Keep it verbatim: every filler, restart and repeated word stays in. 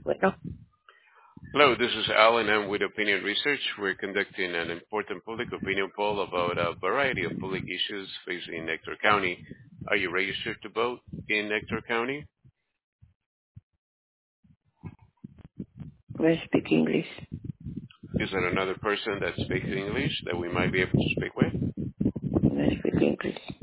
Bueno, Hello, this is Alan. I'm with Opinion Research. We're conducting an important public opinion poll about a variety of public issues facing Nectar County. Are you registered to vote in Nectar County? I speak English. Is there another person that speaks English that we might be able to speak with? I speak English.